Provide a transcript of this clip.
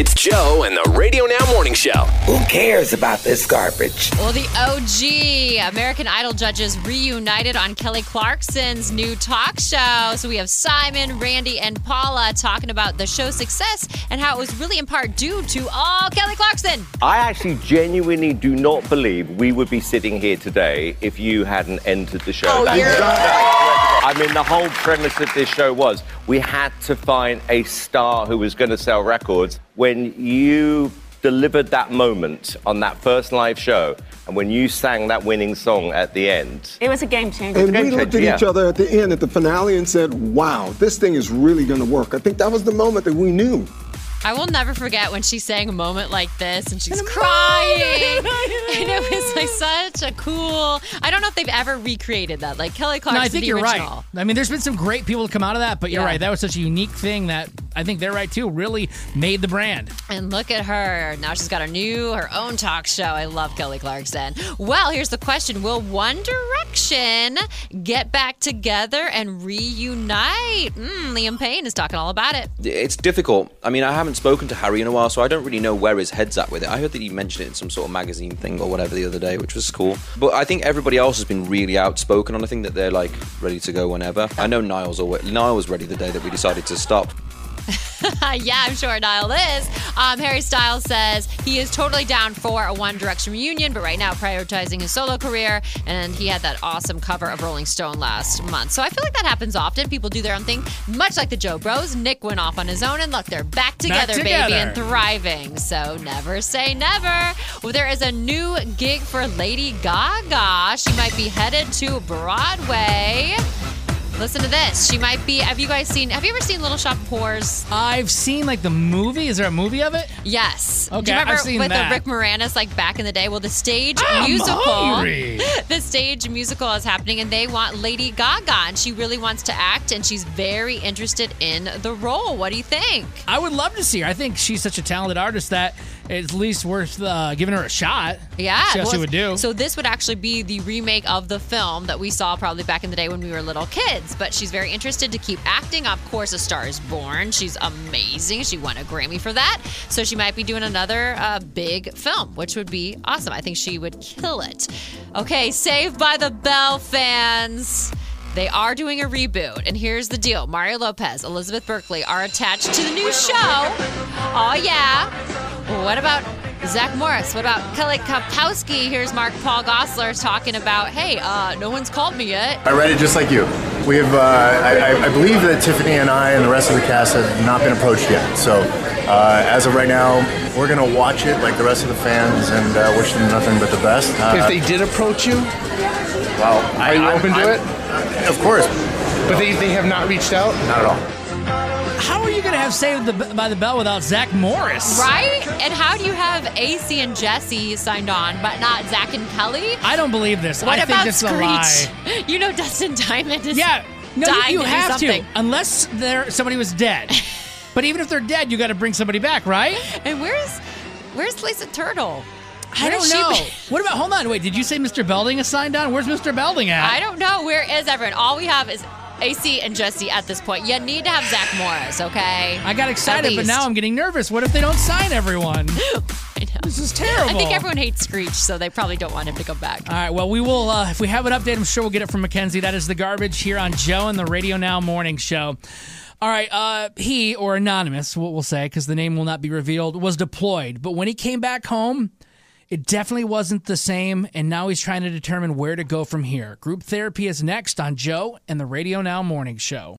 It's Joe and the Radio Now Morning Show. Who cares about this garbage? Well, the OG American Idol judges reunited on Kelly Clarkson's new talk show. So we have Simon, Randy, and Paula talking about the show's success and how it was really in part due to all Kelly Clarkson. I actually genuinely do not believe we would be sitting here today if you hadn't entered the show. I mean, the whole premise of this show was we had to find a star who was going to sell records. When you delivered that moment on that first live show, and when you sang that winning song at the end. It was a game changer. And we looked at each other at the end, at the finale, and said, wow, this thing is really going to work. I think that was the moment that we knew. I will never forget when she sang A Moment Like This and she's crying. And it was like such a cool, I don't know if they've ever recreated that. Like Kelly Clarkson, no, I think the you're original. right. I mean, there's been some great people to come out of that, but you're right. That was such a unique thing that I think they're right too, really made the brand. And look at her. Now she's got her own talk show. I love Kelly Clarkson. Well, here's the question. Will One Direction get back together and reunite? Liam Payne is talking all about it. It's difficult. I mean, I haven't spoken to Harry in a while, so I don't really know where his head's at with it. I heard that he mentioned it in some sort of magazine thing or whatever the other day, which was cool. But I think everybody else has been really outspoken on a thing that they're like ready to go whenever. I know Niall was ready the day that we decided to stop. Yeah, I'm sure Niall is. Harry Styles says he is totally down for a One Direction reunion, but right now prioritizing his solo career, and he had that awesome cover of Rolling Stone last month. So I feel like that happens often. People do their own thing, much like the Joe Bros. Nick went off on his own, and look, they're back together, baby, and thriving. So never say never. Well, there is a new gig for Lady Gaga. She might be headed to Broadway. Listen to this. She might be. Have you ever seen Little Shop of Horrors? I've seen like the movie. Is there a movie of it? Yes. Okay, do you remember I've seen with that. the Rick Moranis like back in the day? Well, the stage musical. Hungry. The stage musical is happening, and they want Lady Gaga, and she really wants to act, and she's very interested in the role. What do you think? I would love to see her. I think she's such a talented artist that it's at least worth giving her a shot. Yeah. See how she would do. So this would actually be the remake of the film that we saw probably back in the day when we were little kids. But she's very interested to keep acting. Of course, A Star is Born. She's amazing. She won a Grammy for that. So she might be doing another big film, which would be awesome. I think she would kill it. Okay, Saved by the Bell fans. They are doing a reboot, and here's the deal. Mario Lopez, Elizabeth Berkley are attached to the new show. Oh, yeah. What about Zach Morris? What about Kelly Kapowski? Here's Mark Paul Gosselaar talking about, hey, no one's called me yet. I read it just like you. We have, I believe that Tiffany and I and the rest of the cast have not been approached yet. So as of right now, we're going to watch it like the rest of the fans and wish them nothing but the best. If they did approach you, well, are you open to it? Of course. But they have not reached out? Not at all. How are you going to have Saved by the Bell without Zach Morris? Right? And how do you have AC and Jesse signed on, but not Zach and Kelly? I don't believe this. What I about think this is a lie. You know Dustin Diamond is you to have do something. to, unless somebody was dead. But even if they're dead, you got to bring somebody back, right? And where's Lisa Turtle? I don't know. What about, hold on, wait, did you say Mr. Belding is signed on? Where's Mr. Belding at? I don't know. Where is everyone? All we have is AC and Jesse at this point. You need to have Zach Morris, okay? I got excited, but now I'm getting nervous. What if they don't sign everyone? I know. This is terrible. I think everyone hates Screech, so they probably don't want him to come back. All right, well, we will, if we have an update, I'm sure we'll get it from Mackenzie. That is The Garbage here on Joe and the Radio Now Morning Show. All right, he, or Anonymous, what we'll say, because the name will not be revealed, was deployed. But when he came back home, it definitely wasn't the same, and now he's trying to determine where to go from here. Group therapy is next on Joe and the Radio Now Morning Show.